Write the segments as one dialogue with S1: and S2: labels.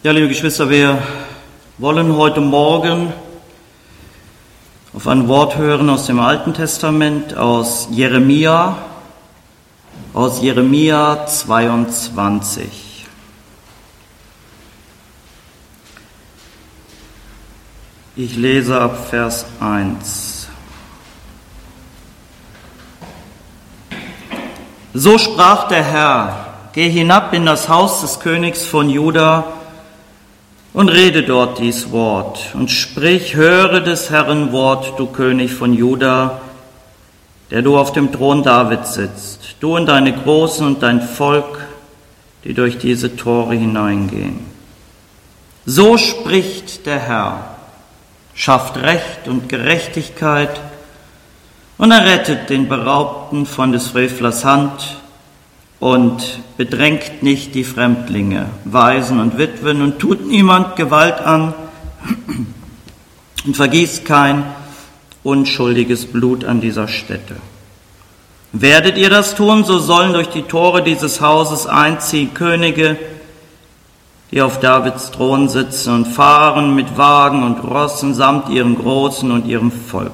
S1: Ja, liebe Geschwister, wir wollen heute Morgen auf ein Wort hören aus dem Alten Testament, aus Jeremia 22. Ich lese ab Vers 1. So sprach der Herr: Geh hinab in das Haus des Königs von Juda und rede dort dies Wort und sprich: Höre des Herrn Wort, du König von Juda, der du auf dem Thron Davids sitzt, du und deine Großen und dein Volk, die durch diese Tore hineingehen. So spricht der Herr: Schafft Recht und Gerechtigkeit und errettet den Beraubten von des Frevlers Hand und bedrängt nicht die Fremdlinge, Waisen und Witwen und tut niemand Gewalt an und vergießt kein unschuldiges Blut an dieser Stätte. Werdet ihr das tun, so sollen durch die Tore dieses Hauses einziehen Könige, die auf Davids Thron sitzen und fahren mit Wagen und Rossen samt ihren Großen und ihrem Volk.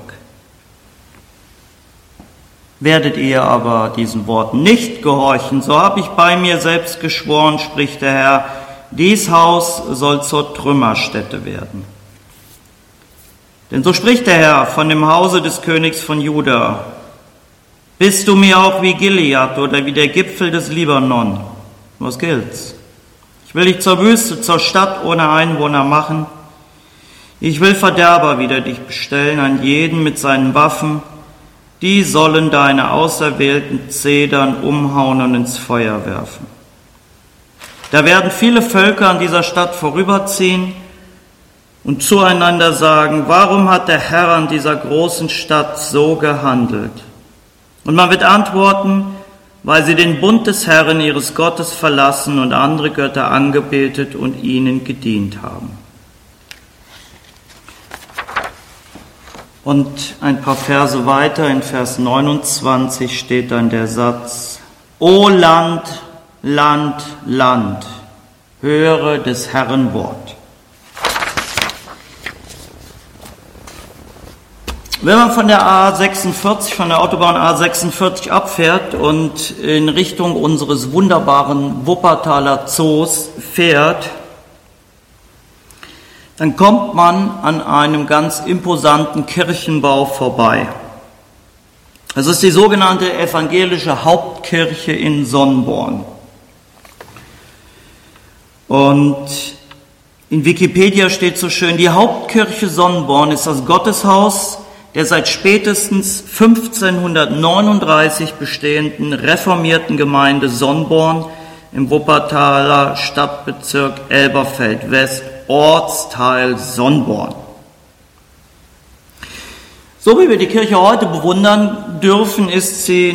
S1: Werdet ihr aber diesen Worten nicht gehorchen, so habe ich bei mir selbst geschworen, spricht der Herr, dies Haus soll zur Trümmerstätte werden. Denn so spricht der Herr von dem Hause des Königs von Juda: Bist du mir auch wie Gilead oder wie der Gipfel des Libanon? Was gilt's? Ich will dich zur Wüste, zur Stadt ohne Einwohner machen. Ich will Verderber wider dich bestellen, an jeden mit seinen Waffen. Die sollen deine auserwählten Zedern umhauen und ins Feuer werfen. Da werden viele Völker an dieser Stadt vorüberziehen und zueinander sagen: Warum hat der Herr an dieser großen Stadt so gehandelt? Und man wird antworten: Weil sie den Bund des Herrn, ihres Gottes, verlassen und andere Götter angebetet und ihnen gedient haben. Und ein paar Verse weiter, in Vers 29, steht dann der Satz: O Land, Land, Land, höre des Herrn Wort. Wenn man von der A46, von der Autobahn A46 abfährt und in Richtung unseres wunderbaren Wuppertaler Zoos fährt, dann kommt man an einem ganz imposanten Kirchenbau vorbei. Das ist die sogenannte evangelische Hauptkirche in Sonnborn. Und in Wikipedia steht so schön: Die Hauptkirche Sonnborn ist das Gotteshaus der seit spätestens 1539 bestehenden reformierten Gemeinde Sonnborn im Wuppertaler Stadtbezirk Elberfeld-West, Ortsteil Sonnborn. So wie wir die Kirche heute bewundern dürfen, ist sie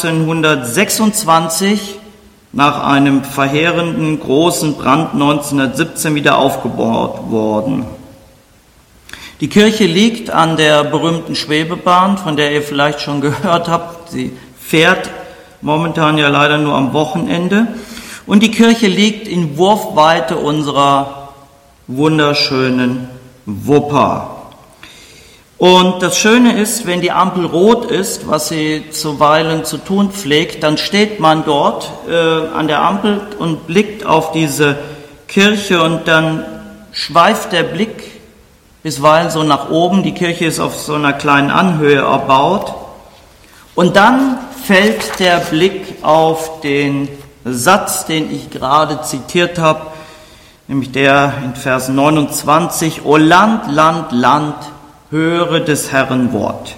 S1: 1926 nach einem verheerenden großen Brand 1917 wieder aufgebaut worden. Die Kirche liegt an der berühmten Schwebebahn, von der ihr vielleicht schon gehört habt. Sie fährt momentan ja leider nur am Wochenende. Und die Kirche liegt in Wurfweite unserer wunderschönen Wupper. Und das Schöne ist, wenn die Ampel rot ist, was sie zuweilen zu tun pflegt, dann steht man dort an der Ampel und blickt auf diese Kirche und dann schweift der Blick bisweilen so nach oben. Die Kirche ist auf so einer kleinen Anhöhe erbaut. Und dann fällt der Blick auf den Satz, den ich gerade zitiert habe, nämlich der in Vers 29: O Land, Land, Land, höre des Herrn Wort.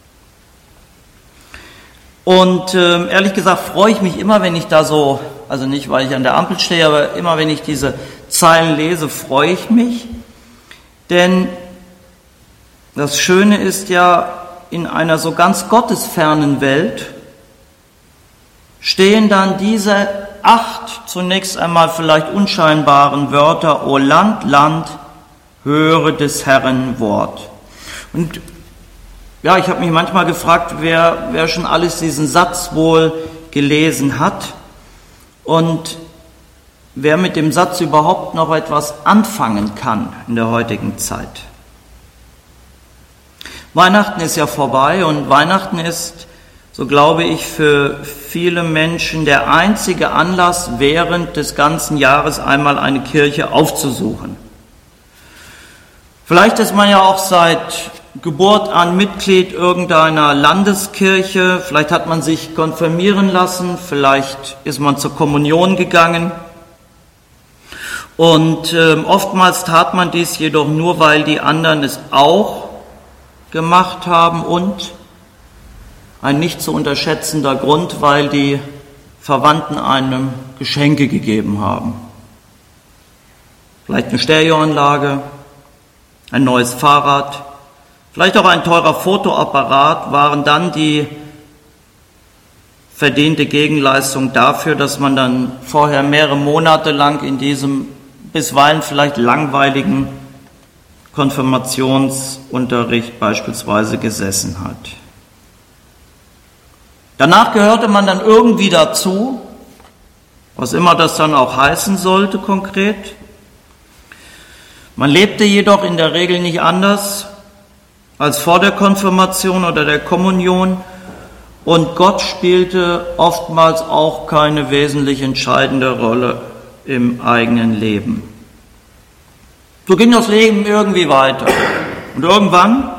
S1: Und ehrlich gesagt freue ich mich immer, wenn ich da so, also nicht, weil ich an der Ampel stehe, aber immer, wenn ich diese Zeilen lese, freue ich mich. Denn das Schöne ist ja, in einer so ganz gottesfernen Welt stehen dann diese 8 zunächst einmal vielleicht unscheinbaren Wörter: O Land, Land, höre des Herrn Wort. Und ja, ich habe mich manchmal gefragt, wer schon alles diesen Satz wohl gelesen hat. Und wer mit dem Satz überhaupt noch etwas anfangen kann in der heutigen Zeit. Weihnachten ist ja vorbei und Weihnachten ist, so glaube ich, für viele Menschen der einzige Anlass, während des ganzen Jahres einmal eine Kirche aufzusuchen. Vielleicht ist man ja auch seit Geburt an Mitglied irgendeiner Landeskirche, vielleicht hat man sich konfirmieren lassen, vielleicht ist man zur Kommunion gegangen. Und oftmals tat man dies jedoch nur, weil die anderen es auch gemacht haben und ein nicht zu unterschätzender Grund, weil die Verwandten einem Geschenke gegeben haben. Vielleicht eine Stereoanlage, ein neues Fahrrad, vielleicht auch ein teurer Fotoapparat waren dann die verdiente Gegenleistung dafür, dass man dann vorher mehrere Monate lang in diesem bisweilen vielleicht langweiligen Konfirmationsunterricht beispielsweise gesessen hat. Danach gehörte man dann irgendwie dazu, was immer das dann auch heißen sollte konkret. Man lebte jedoch in der Regel nicht anders als vor der Konfirmation oder der Kommunion und Gott spielte oftmals auch keine wesentlich entscheidende Rolle im eigenen Leben. So ging das Leben irgendwie weiter. Und irgendwann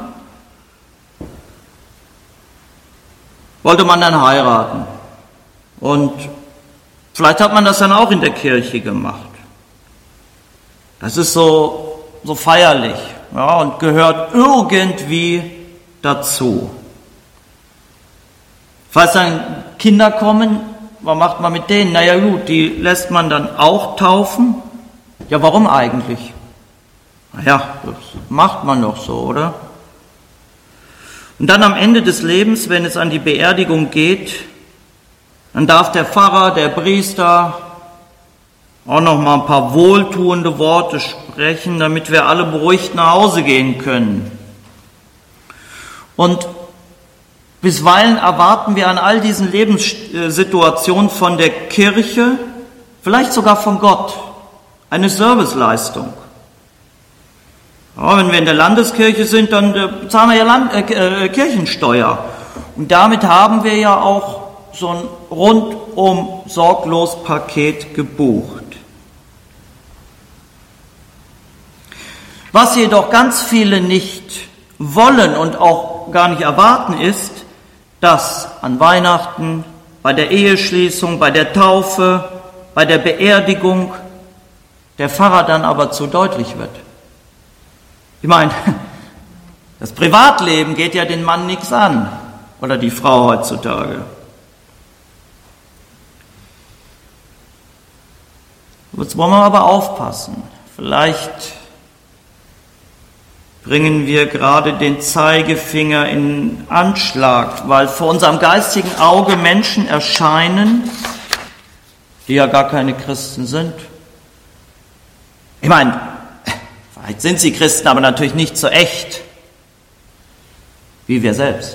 S1: wollte man dann heiraten. Und vielleicht hat man das dann auch in der Kirche gemacht. Das ist so feierlich, ja, und gehört irgendwie dazu. Falls dann Kinder kommen, was macht man mit denen? Naja gut, die lässt man dann auch taufen. Ja, warum eigentlich? Naja, das macht man doch so, oder? Und dann am Ende des Lebens, wenn es an die Beerdigung geht, dann darf der Pfarrer, der Priester auch noch mal ein paar wohltuende Worte sprechen, damit wir alle beruhigt nach Hause gehen können. Und bisweilen erwarten wir an all diesen Lebenssituationen von der Kirche, vielleicht sogar von Gott, eine Serviceleistung. Ja, wenn wir in der Landeskirche sind, dann bezahlen wir ja Kirchensteuer. Und damit haben wir ja auch so ein rundum sorglos Paket gebucht. Was jedoch ganz viele nicht wollen und auch gar nicht erwarten ist, dass an Weihnachten, bei der Eheschließung, bei der Taufe, bei der Beerdigung der Pfarrer dann aber zu deutlich wird. Ich meine, das Privatleben geht ja den Mann nichts an oder die Frau heutzutage. Jetzt wollen wir aber aufpassen. Vielleicht bringen wir gerade den Zeigefinger in Anschlag, weil vor unserem geistigen Auge Menschen erscheinen, die ja gar keine Christen sind. Ich meine, vielleicht sind sie Christen, aber natürlich nicht so echt wie wir selbst.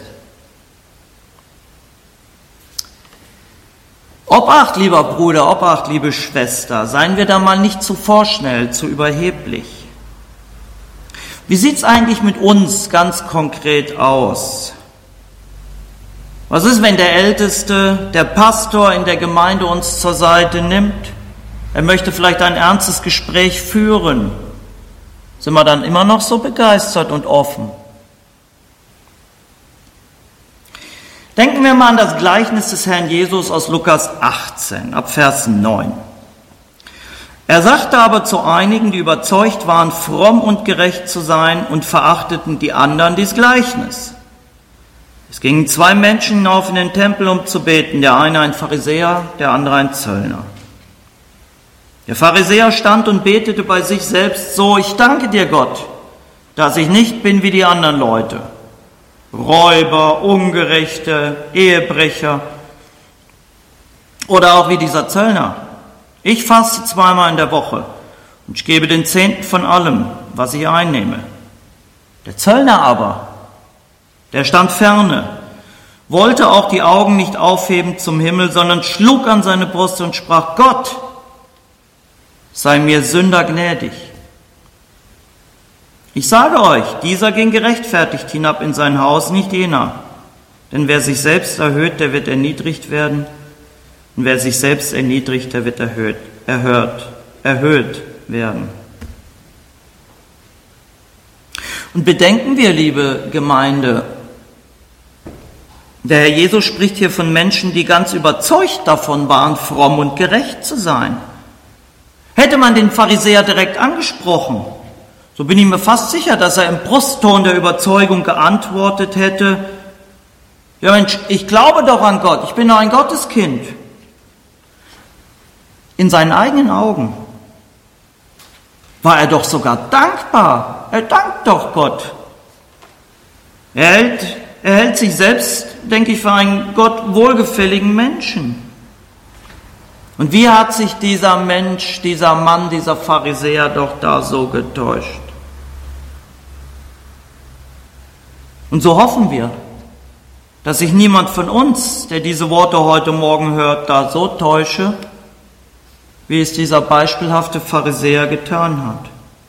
S1: Obacht, lieber Bruder, Obacht, liebe Schwester, seien wir da mal nicht zu vorschnell, zu überheblich. Wie sieht's eigentlich mit uns ganz konkret aus? Was ist, wenn der Älteste, der Pastor in der Gemeinde uns zur Seite nimmt? Er möchte vielleicht ein ernstes Gespräch führen. Sind wir dann immer noch so begeistert und offen? Denken wir mal an das Gleichnis des Herrn Jesus aus Lukas 18, ab Vers 9. Er sagte aber zu einigen, die überzeugt waren, fromm und gerecht zu sein und verachteten die anderen dies Gleichnis. Es gingen 2 Menschen hinauf in den Tempel, um zu beten, der eine ein Pharisäer, der andere ein Zöllner. Der Pharisäer stand und betete bei sich selbst so: Ich danke dir, Gott, dass ich nicht bin wie die anderen Leute, Räuber, Ungerechte, Ehebrecher oder auch wie dieser Zöllner. Ich faste 2-mal in der Woche und ich gebe den 10. von allem, was ich einnehme. Der Zöllner aber, der stand ferne, wollte auch die Augen nicht aufheben zum Himmel, sondern schlug an seine Brust und sprach: Gott, sei mir Sünder gnädig. Ich sage euch, dieser ging gerechtfertigt hinab in sein Haus, nicht jener. Denn wer sich selbst erhöht, der wird erniedrigt werden. Und wer sich selbst erniedrigt, der wird erhöht werden. Und bedenken wir, liebe Gemeinde, der Herr Jesus spricht hier von Menschen, die ganz überzeugt davon waren, fromm und gerecht zu sein. Hätte man den Pharisäer direkt angesprochen, so bin ich mir fast sicher, dass er im Brustton der Überzeugung geantwortet hätte: Ja Mensch, ich glaube doch an Gott, ich bin doch ein Gotteskind. In seinen eigenen Augen war er doch sogar dankbar. Er dankt doch Gott. Er hält sich selbst, denke ich, für einen Gott wohlgefälligen Menschen. Und wie hat sich dieser Mensch, dieser Mann, dieser Pharisäer doch da so getäuscht? Und so hoffen wir, dass sich niemand von uns, der diese Worte heute Morgen hört, da so täusche, wie es dieser beispielhafte Pharisäer getan hat.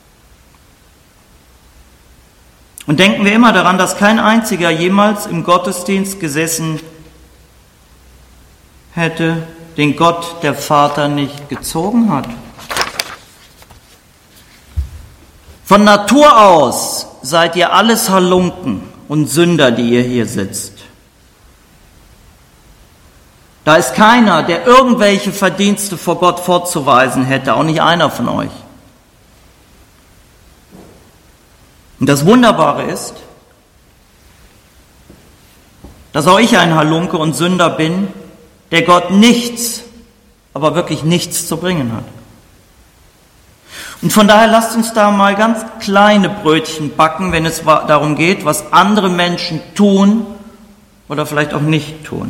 S1: Und denken wir immer daran, dass kein einziger jemals im Gottesdienst gesessen hätte, den Gott, der Vater, nicht gezogen hat. Von Natur aus seid ihr alles Halunken und Sünder, die ihr hier sitzt. Da ist keiner, der irgendwelche Verdienste vor Gott vorzuweisen hätte, auch nicht einer von euch. Und das Wunderbare ist, dass auch ich ein Halunke und Sünder bin, der Gott nichts, aber wirklich nichts zu bringen hat. Und von daher lasst uns da mal ganz kleine Brötchen backen, wenn es darum geht, was andere Menschen tun oder vielleicht auch nicht tun.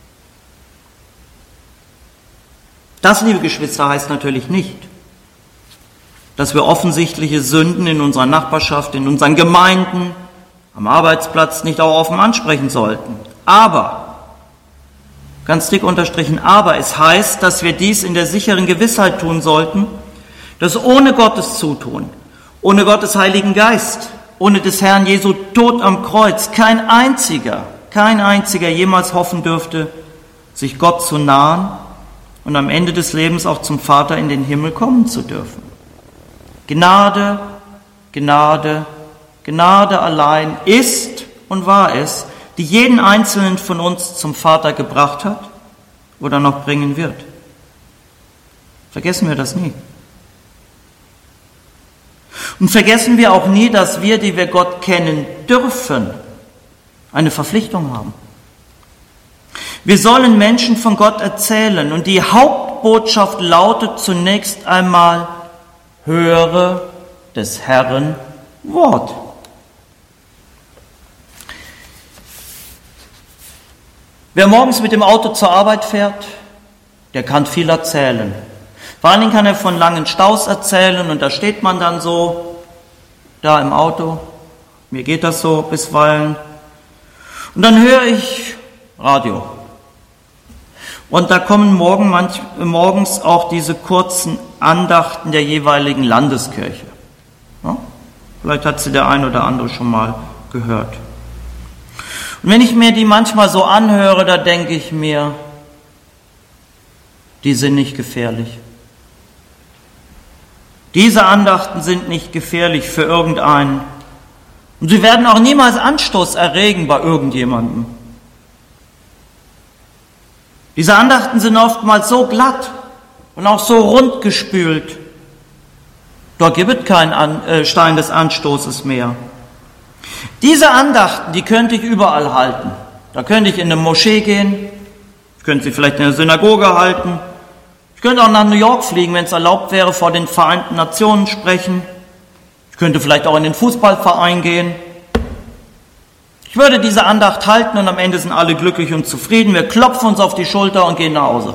S1: Das, liebe Geschwister, heißt natürlich nicht, dass wir offensichtliche Sünden in unserer Nachbarschaft, in unseren Gemeinden, am Arbeitsplatz nicht auch offen ansprechen sollten. Aber, ganz dick unterstrichen, aber es heißt, dass wir dies in der sicheren Gewissheit tun sollten, dass ohne Gottes Zutun, ohne Gottes Heiligen Geist, ohne des Herrn Jesu Tod am Kreuz kein einziger jemals hoffen dürfte, sich Gott zu nahen und am Ende des Lebens auch zum Vater in den Himmel kommen zu dürfen. Gnade, Gnade, Gnade allein ist und war es, die jeden Einzelnen von uns zum Vater gebracht hat oder noch bringen wird. Vergessen wir das nie. Und vergessen wir auch nie, dass wir, die wir Gott kennen dürfen, eine Verpflichtung haben. Wir sollen Menschen von Gott erzählen und die Hauptbotschaft lautet zunächst einmal: Höre des Herrn Wort. Wer morgens mit dem Auto zur Arbeit fährt, der kann viel erzählen. Vor allen Dingen kann er von langen Staus erzählen und da steht man dann so da im Auto. Mir geht das so bisweilen. Und dann höre ich Radio. Und da kommen morgens auch diese kurzen Andachten der jeweiligen Landeskirche. Ja? Vielleicht hat sie der ein oder andere schon mal gehört. Und wenn ich mir die manchmal so anhöre, da denke ich mir, die sind nicht gefährlich. Diese Andachten sind nicht gefährlich für irgendeinen. Und sie werden auch niemals Anstoß erregen bei irgendjemandem. Diese Andachten sind oftmals so glatt und auch so rund gespült. Dort gibt es keinen Stein des Anstoßes mehr. Diese Andachten, die könnte ich überall halten. Da könnte ich in eine Moschee gehen, ich könnte sie vielleicht in der Synagoge halten, ich könnte auch nach New York fliegen, wenn es erlaubt wäre, vor den Vereinten Nationen sprechen. Ich könnte vielleicht auch in den Fußballverein gehen. Ich würde diese Andacht halten und am Ende sind alle glücklich und zufrieden. Wir klopfen uns auf die Schulter und gehen nach Hause.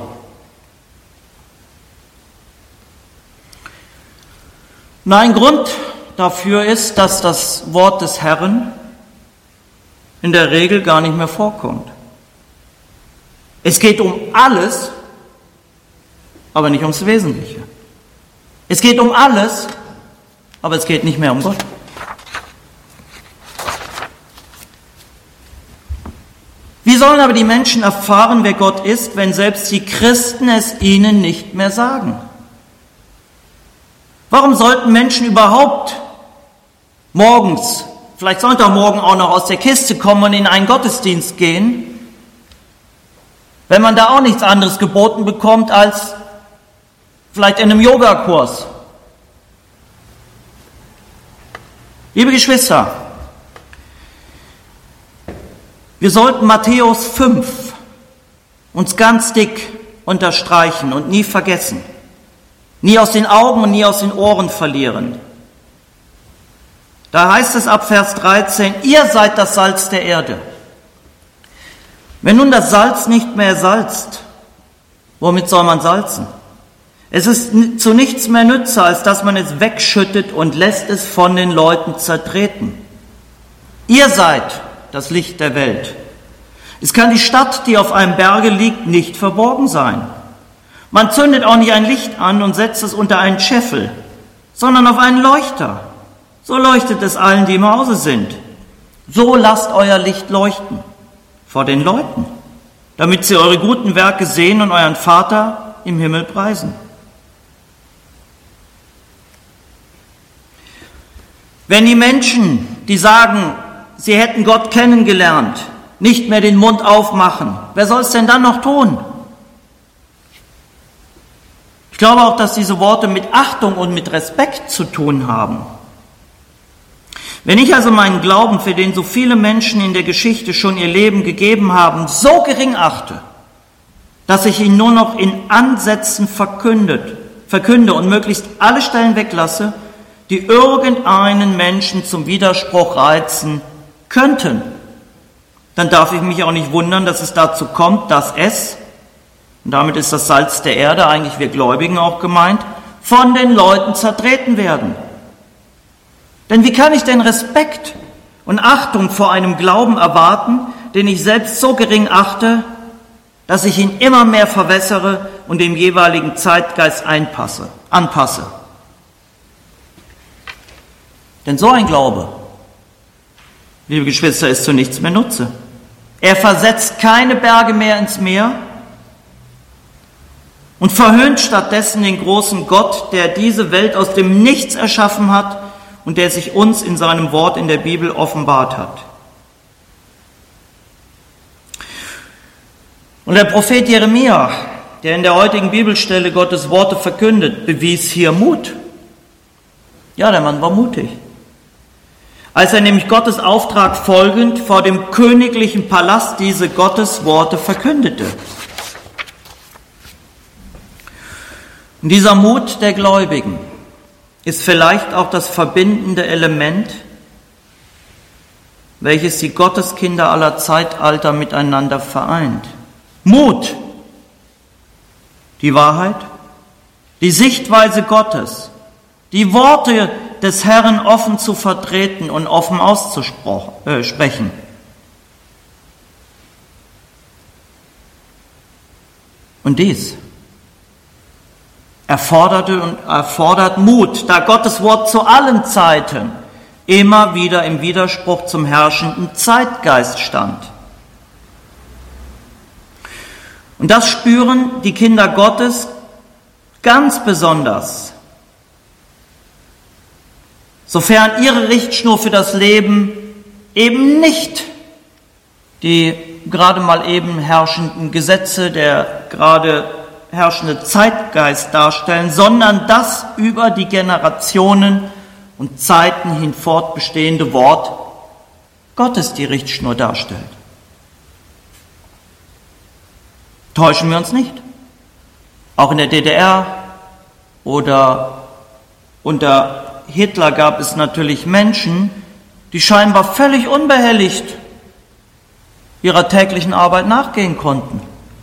S1: Und ein Grund dafür ist, dass das Wort des Herrn in der Regel gar nicht mehr vorkommt. Es geht um alles, aber nicht ums Wesentliche. Es geht um alles, aber es geht nicht mehr um Gott. Wie sollen aber die Menschen erfahren, wer Gott ist, wenn selbst die Christen es ihnen nicht mehr sagen? Warum sollten Menschen überhaupt morgens, vielleicht Sonntagmorgen auch noch aus der Kiste kommen und in einen Gottesdienst gehen, wenn man da auch nichts anderes geboten bekommt als vielleicht in einem Yogakurs? Liebe Geschwister, wir sollten Matthäus 5 uns ganz dick unterstreichen und nie vergessen, nie aus den Augen und nie aus den Ohren verlieren. Da heißt es ab Vers 13, ihr seid das Salz der Erde. Wenn nun das Salz nicht mehr salzt, womit soll man salzen? Es ist zu nichts mehr nütze, als dass man es wegschüttet und lässt es von den Leuten zertreten. Ihr seid das Licht der Welt. Es kann die Stadt, die auf einem Berge liegt, nicht verborgen sein. Man zündet auch nicht ein Licht an und setzt es unter einen Scheffel, sondern auf einen Leuchter. So leuchtet es allen, die im Hause sind. So lasst euer Licht leuchten vor den Leuten, damit sie eure guten Werke sehen und euren Vater im Himmel preisen. Wenn die Menschen, die sagen, sie hätten Gott kennengelernt, nicht mehr den Mund aufmachen, wer soll es denn dann noch tun? Ich glaube auch, dass diese Worte mit Achtung und mit Respekt zu tun haben. Wenn ich also meinen Glauben, für den so viele Menschen in der Geschichte schon ihr Leben gegeben haben, so gering achte, dass ich ihn nur noch in Ansätzen verkünde und möglichst alle Stellen weglasse, die irgendeinen Menschen zum Widerspruch reizen könnten, dann darf ich mich auch nicht wundern, dass es dazu kommt, dass es, und damit ist das Salz der Erde, eigentlich wir Gläubigen auch gemeint, von den Leuten zertreten werden. Denn wie kann ich denn Respekt und Achtung vor einem Glauben erwarten, den ich selbst so gering achte, dass ich ihn immer mehr verwässere und dem jeweiligen Zeitgeist anpasse? Denn so ein Glaube, liebe Geschwister, ist zu nichts mehr Nutze. Er versetzt keine Berge mehr ins Meer und verhöhnt stattdessen den großen Gott, der diese Welt aus dem Nichts erschaffen hat und der sich uns in seinem Wort in der Bibel offenbart hat. Und der Prophet Jeremia, der in der heutigen Bibelstelle Gottes Worte verkündet, bewies hier Mut. Ja, der Mann war mutig. Als er nämlich Gottes Auftrag folgend vor dem königlichen Palast diese Gottesworte verkündete. Und dieser Mut der Gläubigen ist vielleicht auch das verbindende Element, welches die Gotteskinder aller Zeitalter miteinander vereint. Mut, die Wahrheit, die Sichtweise Gottes, die Worte des Herrn offen zu vertreten und offen auszusprechen. Und dies erfordert Mut, da Gottes Wort zu allen Zeiten immer wieder im Widerspruch zum herrschenden Zeitgeist stand. Und das spüren die Kinder Gottes ganz besonders, sofern ihre Richtschnur für das Leben eben nicht die gerade mal eben herrschenden Gesetze, der gerade herrschende Zeitgeist darstellen, sondern das über die Generationen und Zeiten hinfort bestehende Wort Gottes die Richtschnur darstellt. Täuschen wir uns nicht. Auch in der DDR oder unter Hitler gab es natürlich Menschen, die scheinbar völlig unbehelligt ihrer täglichen Arbeit nachgehen konnten.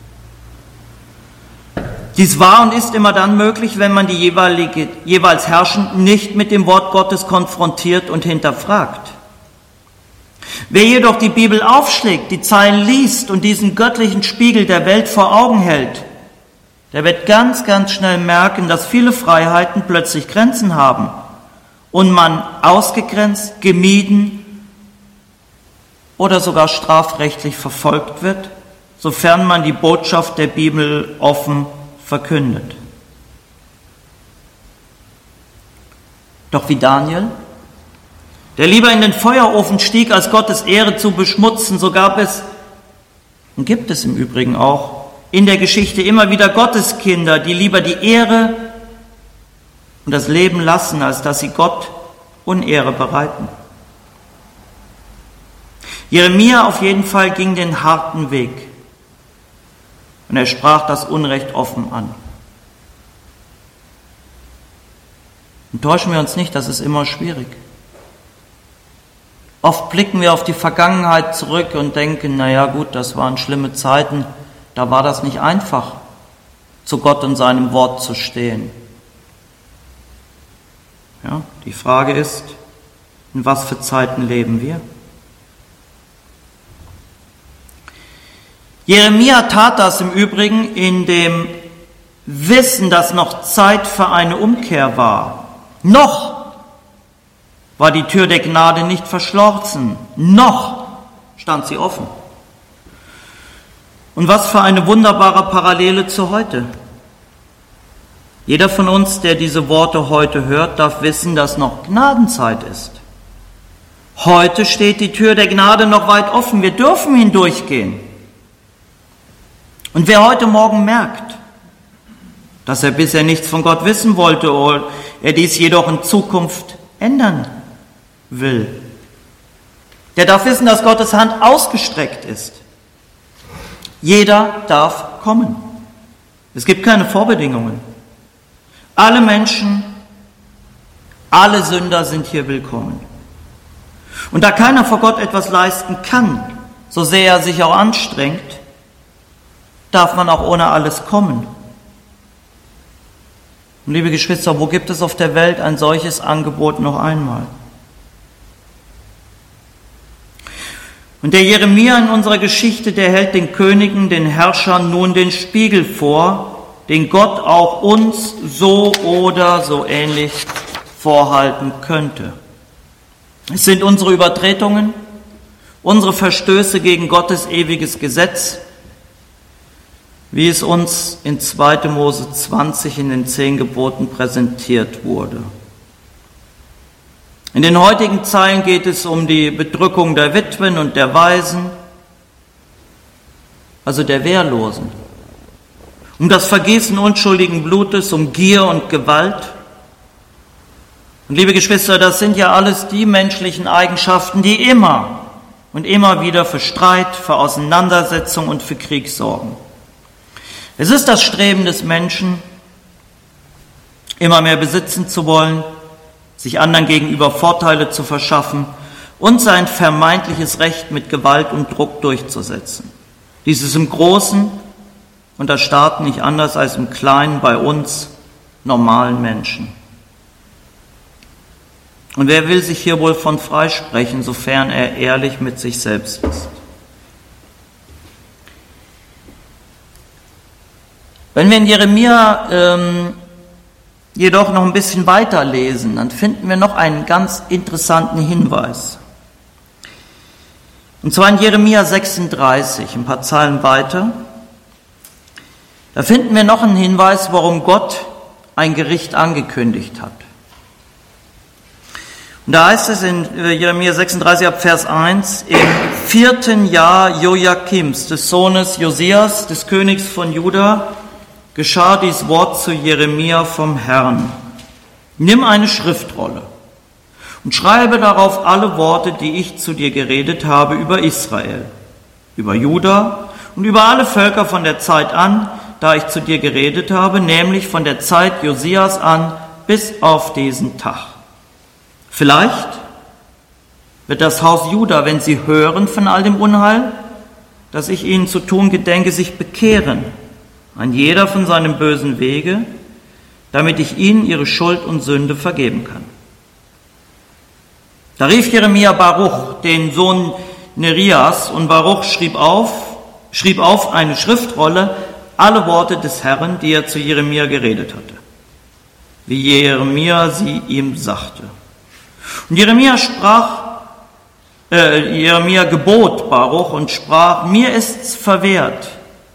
S1: Dies war und ist immer dann möglich, wenn man die jeweils Herrschenden nicht mit dem Wort Gottes konfrontiert und hinterfragt. Wer jedoch die Bibel aufschlägt, die Zeilen liest und diesen göttlichen Spiegel der Welt vor Augen hält, der wird ganz, ganz schnell merken, dass viele Freiheiten plötzlich Grenzen haben und man ausgegrenzt, gemieden oder sogar strafrechtlich verfolgt wird, sofern man die Botschaft der Bibel offen verkündet. Doch wie Daniel, der lieber in den Feuerofen stieg, als Gottes Ehre zu beschmutzen, so gab es und gibt es im Übrigen auch in der Geschichte immer wieder Gotteskinder, die lieber die Ehre und das Leben lassen, als dass sie Gott Unehre bereiten. Jeremia auf jeden Fall ging den harten Weg und er sprach das Unrecht offen an. Und täuschen wir uns nicht, das ist immer schwierig. Oft blicken wir auf die Vergangenheit zurück und denken, naja gut, das waren schlimme Zeiten, da war das nicht einfach, zu Gott und seinem Wort zu stehen. Ja, die Frage ist, in was für Zeiten leben wir? Jeremia tat das im Übrigen in dem Wissen, dass noch Zeit für eine Umkehr war. Noch war die Tür der Gnade nicht verschlossen, noch stand sie offen. Und was für eine wunderbare Parallele zu heute. Jeder von uns, der diese Worte heute hört, darf wissen, dass noch Gnadenzeit ist. Heute steht die Tür der Gnade noch weit offen, wir dürfen hindurchgehen. Und wer heute Morgen merkt, dass er bisher nichts von Gott wissen wollte oder er dies jedoch in Zukunft ändern will, der darf wissen, dass Gottes Hand ausgestreckt ist. Jeder darf kommen. Es gibt keine Vorbedingungen. Alle Menschen, alle Sünder sind hier willkommen. Und da keiner vor Gott etwas leisten kann, so sehr er sich auch anstrengt, darf man auch ohne alles kommen. Und liebe Geschwister, wo gibt es auf der Welt ein solches Angebot noch einmal? Und der Jeremia in unserer Geschichte, der hält den Königen, den Herrschern nun den Spiegel vor, den Gott auch uns so oder so ähnlich vorhalten könnte. Es sind unsere Übertretungen, unsere Verstöße gegen Gottes ewiges Gesetz, wie es uns in 2. Mose 20 in den 10 Geboten präsentiert wurde. In den heutigen Zeilen geht es um die Bedrückung der Witwen und der Waisen, also der Wehrlosen, um das Vergießen unschuldigen Blutes, um Gier und Gewalt. Und liebe Geschwister, das sind ja alles die menschlichen Eigenschaften, die immer und immer wieder für Streit, für Auseinandersetzung und für Krieg sorgen. Es ist das Streben des Menschen, immer mehr besitzen zu wollen, sich anderen gegenüber Vorteile zu verschaffen und sein vermeintliches Recht mit Gewalt und Druck durchzusetzen. Dies ist im Großen und das Staat nicht anders als im Kleinen bei uns normalen Menschen. Und wer will sich hier wohl von freisprechen, sofern er ehrlich mit sich selbst ist? Wenn wir in Jeremia jedoch noch ein bisschen weiter lesen, dann finden wir noch einen ganz interessanten Hinweis. Und zwar in Jeremia 36, ein paar Zeilen weiter. Da finden wir noch einen Hinweis, warum Gott ein Gericht angekündigt hat. Und da heißt es in Jeremia 36 ab Vers 1, im 4. Jahr Joachims, des Sohnes Josias, des Königs von Juda, geschah dies Wort zu Jeremia vom Herrn. Nimm eine Schriftrolle und schreibe darauf alle Worte, die ich zu dir geredet habe über Israel, über Juda und über alle Völker von der Zeit an, da ich zu dir geredet habe, nämlich von der Zeit Josias an bis auf diesen Tag. Vielleicht wird das Haus Juda, wenn sie hören von all dem Unheil, das ich ihnen zu tun gedenke, sich bekehren, ein jeder von seinem bösen Wege, damit ich ihnen ihre Schuld und Sünde vergeben kann. Da rief Jeremia Baruch, den Sohn Nerias, und Baruch schrieb auf eine Schriftrolle alle Worte des Herrn, die er zu Jeremia geredet hatte, wie Jeremia sie ihm sagte. Und Jeremia gebot Baruch und sprach: Mir ist's verwehrt,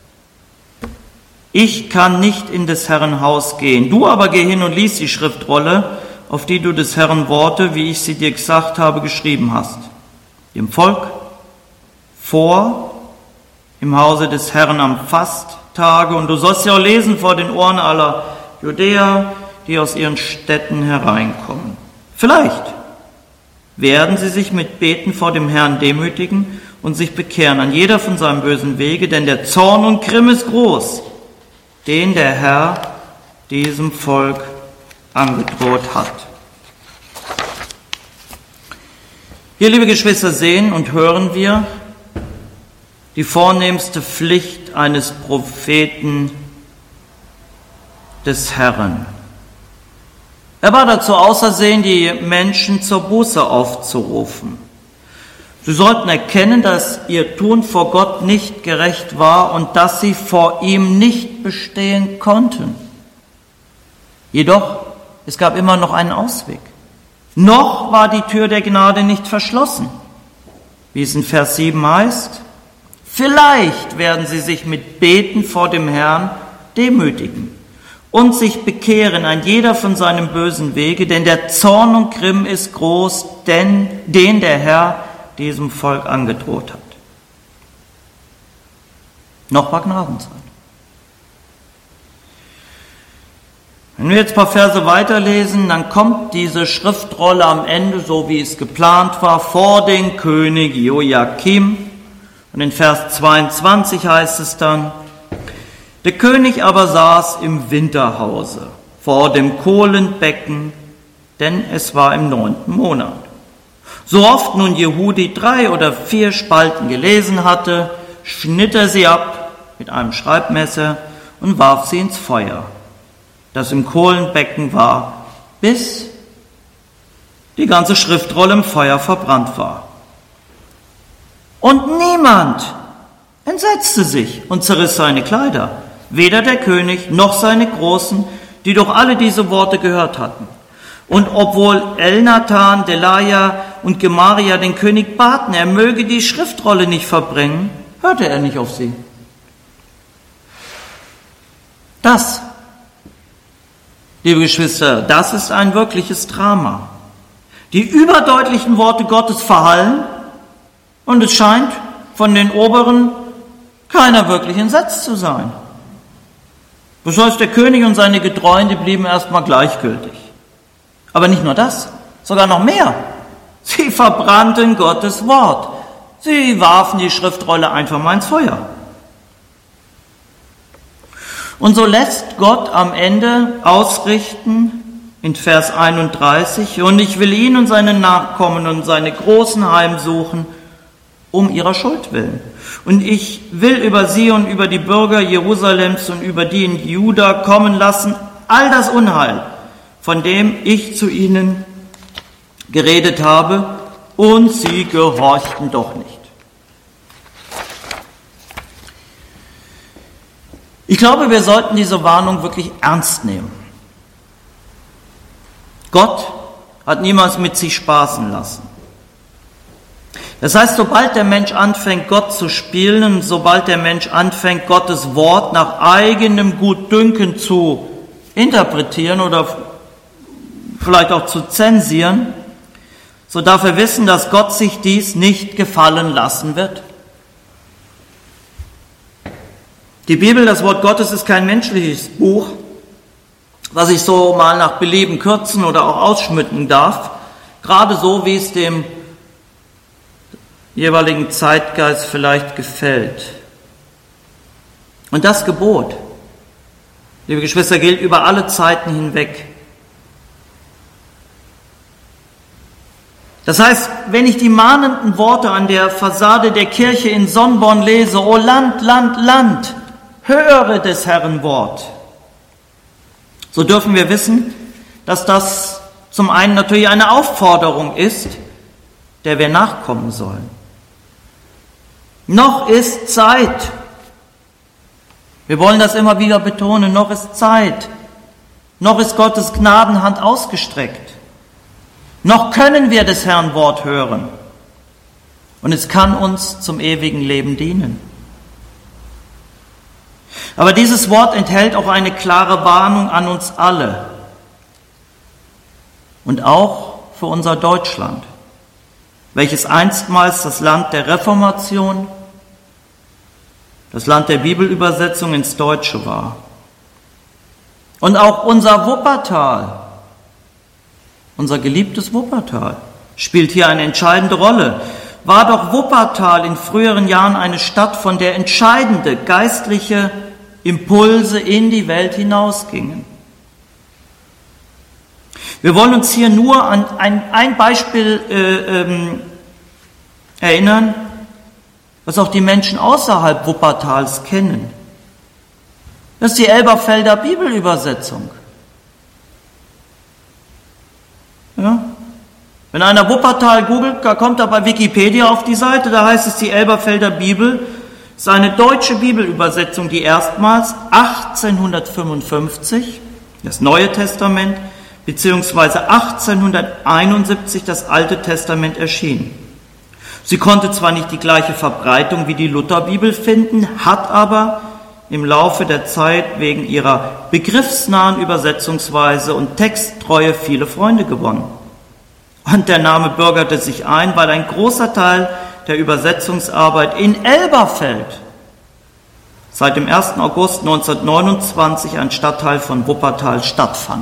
S1: ich kann nicht in des Herrn Haus gehen. Du aber geh hin und lies die Schriftrolle, auf die du des Herrn Worte, wie ich sie dir gesagt habe, geschrieben hast, dem Volk vor im Hause des Herrn am Fasttage. Und du sollst ja auch lesen vor den Ohren aller Judäer, die aus ihren Städten hereinkommen. Vielleicht werden sie sich mit Beten vor dem Herrn demütigen und sich bekehren, an jeder von seinem bösen Wege, denn der Zorn und Grimm ist groß, den der Herr diesem Volk angedroht hat. Hier, liebe Geschwister, sehen und hören wir die vornehmste Pflicht eines Propheten des Herrn. Er war dazu ausersehen, die Menschen zur Buße aufzurufen. Sie sollten erkennen, dass ihr Tun vor Gott nicht gerecht war und dass sie vor ihm nicht bestehen konnten. Jedoch, es gab immer noch einen Ausweg. Noch war die Tür der Gnade nicht verschlossen. Wie es in Vers 7 heißt: Vielleicht werden sie sich mit Beten vor dem Herrn demütigen und sich bekehren, ein jeder von seinem bösen Wege, denn der Zorn und Grimm ist groß, den der Herr diesem Volk angedroht hat. Noch war Gnadenzeit. Wenn wir jetzt ein paar Verse weiterlesen, dann kommt diese Schriftrolle am Ende, so wie es geplant war, vor den König Joachim. Und in Vers 22 heißt es dann: Der König aber saß im Winterhause vor dem Kohlenbecken, denn es war im 9. Monat. So oft nun Jehudi 3 oder 4 Spalten gelesen hatte, schnitt er sie ab mit einem Schreibmesser und warf sie ins Feuer, das im Kohlenbecken war, bis die ganze Schriftrolle im Feuer verbrannt war. Und niemand entsetzte sich und zerriss seine Kleider, weder der König noch seine Großen, die doch alle diese Worte gehört hatten. Und obwohl Elnathan, Delaja und Gemaria den König baten, er möge die Schriftrolle nicht verbrennen, hörte er nicht auf sie. Das, liebe Geschwister, das ist ein wirkliches Drama. Die überdeutlichen Worte Gottes verhallen und es scheint von den Oberen keiner wirklich entsetzt zu sein. Das heißt, der König und seine Getreuen, die blieben erstmal gleichgültig. Aber nicht nur das, sogar noch mehr. Sie verbrannten Gottes Wort. Sie warfen die Schriftrolle einfach mal ins Feuer. Und so lässt Gott am Ende ausrichten in Vers 31: Und ich will ihn und seine Nachkommen und seine Großen heimsuchen, um ihrer Schuld willen. Und ich will über sie und über die Bürger Jerusalems und über die in Juda kommen lassen all das Unheil, von dem ich zu ihnen geredet habe, und sie gehorchten doch nicht. Ich glaube, wir sollten diese Warnung wirklich ernst nehmen. Gott hat niemals mit sich spaßen lassen. Das heißt, sobald der Mensch anfängt, Gott zu spielen, sobald der Mensch anfängt, Gottes Wort nach eigenem Gutdünken zu interpretieren oder vielleicht auch zu zensieren, so darf er wissen, dass Gott sich dies nicht gefallen lassen wird. Die Bibel, das Wort Gottes, ist kein menschliches Buch, was ich so mal nach Belieben kürzen oder auch ausschmücken darf, gerade so, wie es dem jeweiligen Zeitgeist vielleicht gefällt. Und das Gebot, liebe Geschwister, gilt über alle Zeiten hinweg. Das heißt, wenn ich die mahnenden Worte an der Fassade der Kirche in Sonnborn lese: O Land, Land, Land, höre des Herrn Wort, so dürfen wir wissen, dass das zum einen natürlich eine Aufforderung ist, der wir nachkommen sollen. Noch ist Zeit. Wir wollen das immer wieder betonen, noch ist Zeit, noch ist Gottes Gnadenhand ausgestreckt, noch können wir des Herrn Wort hören und es kann uns zum ewigen Leben dienen. Aber dieses Wort enthält auch eine klare Warnung an uns alle und auch für unser Deutschland, welches einstmals das Land der Reformation, das Land der Bibelübersetzung ins Deutsche war. Und auch unser Wuppertal, unser geliebtes Wuppertal, spielt hier eine entscheidende Rolle. War doch Wuppertal in früheren Jahren eine Stadt, von der entscheidende geistliche Impulse in die Welt hinausgingen. Wir wollen uns hier nur an ein Beispiel erinnern, was auch die Menschen außerhalb Wuppertals kennen. Das ist die Elberfelder Bibelübersetzung. Ja? Wenn einer Wuppertal googelt, da kommt er bei Wikipedia auf die Seite, da heißt es, die Elberfelder Bibel ist eine deutsche Bibelübersetzung, die erstmals 1855 das Neue Testament beziehungsweise 1871 das Alte Testament erschien. Sie konnte zwar nicht die gleiche Verbreitung wie die Lutherbibel finden, hat aber im Laufe der Zeit wegen ihrer begriffsnahen Übersetzungsweise und Texttreue viele Freunde gewonnen. Und der Name bürgerte sich ein, weil ein großer Teil der Übersetzungsarbeit in Elberfeld seit dem 1. August 1929, ein Stadtteil von Wuppertal, stattfand.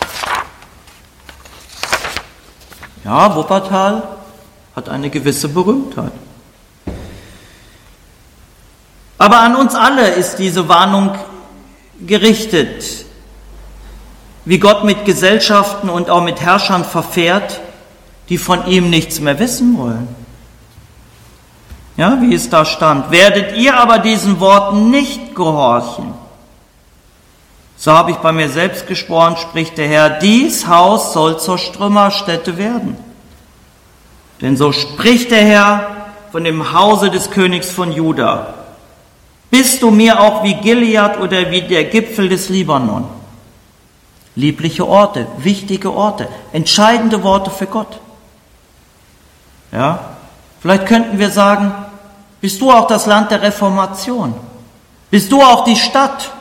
S1: Ja, Wuppertal hat eine gewisse Berühmtheit. Aber an uns alle ist diese Warnung gerichtet, wie Gott mit Gesellschaften und auch mit Herrschern verfährt, die von ihm nichts mehr wissen wollen. Ja, wie es da stand. Werdet ihr aber diesen Worten nicht gehorchen, so habe ich bei mir selbst geschworen, spricht der Herr, dies Haus soll zur Strümmerstätte werden. Denn so spricht der Herr von dem Hause des Königs von Juda. Bist du mir auch wie Gilead oder wie der Gipfel des Libanon? Liebliche Orte, wichtige Orte, entscheidende Worte für Gott. Ja, vielleicht könnten wir sagen, bist du auch das Land der Reformation? Bist du auch die Stadt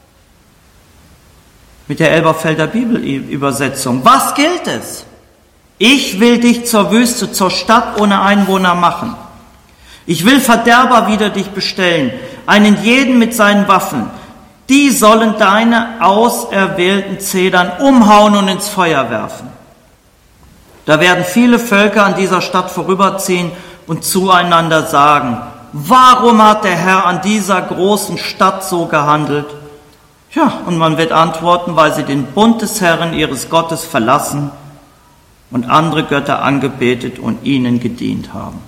S1: mit der Elberfelder Bibelübersetzung? Was gilt es? Ich will dich zur Wüste, zur Stadt ohne Einwohner machen. Ich will Verderber wider dich bestellen, einen jeden mit seinen Waffen. Die sollen deine auserwählten Zedern umhauen und ins Feuer werfen. Da werden viele Völker an dieser Stadt vorüberziehen und zueinander sagen, warum hat der Herr an dieser großen Stadt so gehandelt? Ja, und man wird antworten, weil sie den Bund des Herrn, ihres Gottes, verlassen und andere Götter angebetet und ihnen gedient haben.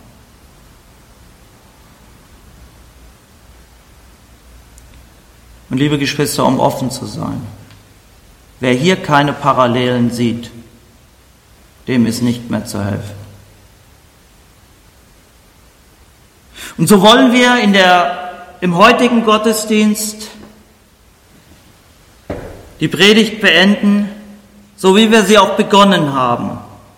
S1: Und liebe Geschwister, um offen zu sein, wer hier keine Parallelen sieht, dem ist nicht mehr zu helfen. Und so wollen wir im heutigen Gottesdienst die Predigt beenden, so wie wir sie auch begonnen haben.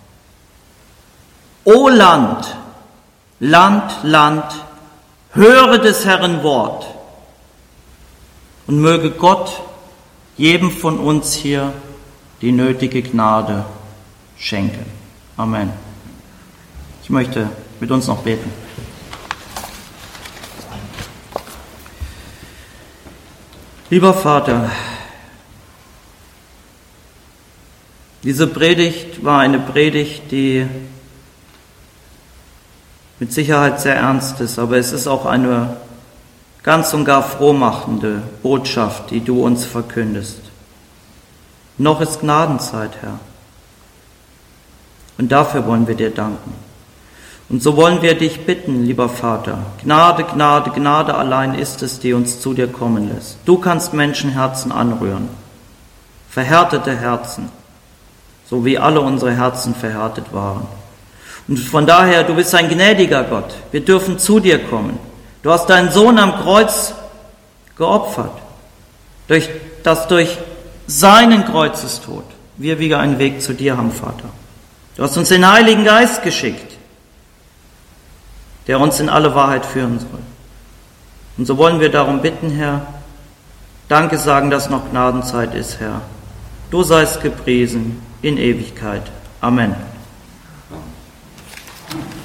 S1: O Land, Land, Land, höre des Herrn Wort. Und möge Gott jedem von uns hier die nötige Gnade schenken. Amen. Ich möchte mit uns noch beten. Lieber Vater, diese Predigt war eine Predigt, die mit Sicherheit sehr ernst ist, aber es ist auch eine ganz und gar frohmachende Botschaft, die du uns verkündest. Noch ist Gnadenzeit, Herr. Und dafür wollen wir dir danken. Und so wollen wir dich bitten, lieber Vater. Gnade, Gnade, Gnade allein ist es, die uns zu dir kommen lässt. Du kannst Menschenherzen anrühren, verhärtete Herzen, so wie alle unsere Herzen verhärtet waren. Und von daher, du bist ein gnädiger Gott. Wir dürfen zu dir kommen. Du hast deinen Sohn am Kreuz geopfert. dass durch seinen Kreuzestod wir wieder einen Weg zu dir haben, Vater. Du hast uns den Heiligen Geist geschickt, der uns in alle Wahrheit führen soll. Und so wollen wir darum bitten, Herr, danke sagen, dass noch Gnadenzeit ist, Herr. Du seist gepriesen in Ewigkeit. Amen.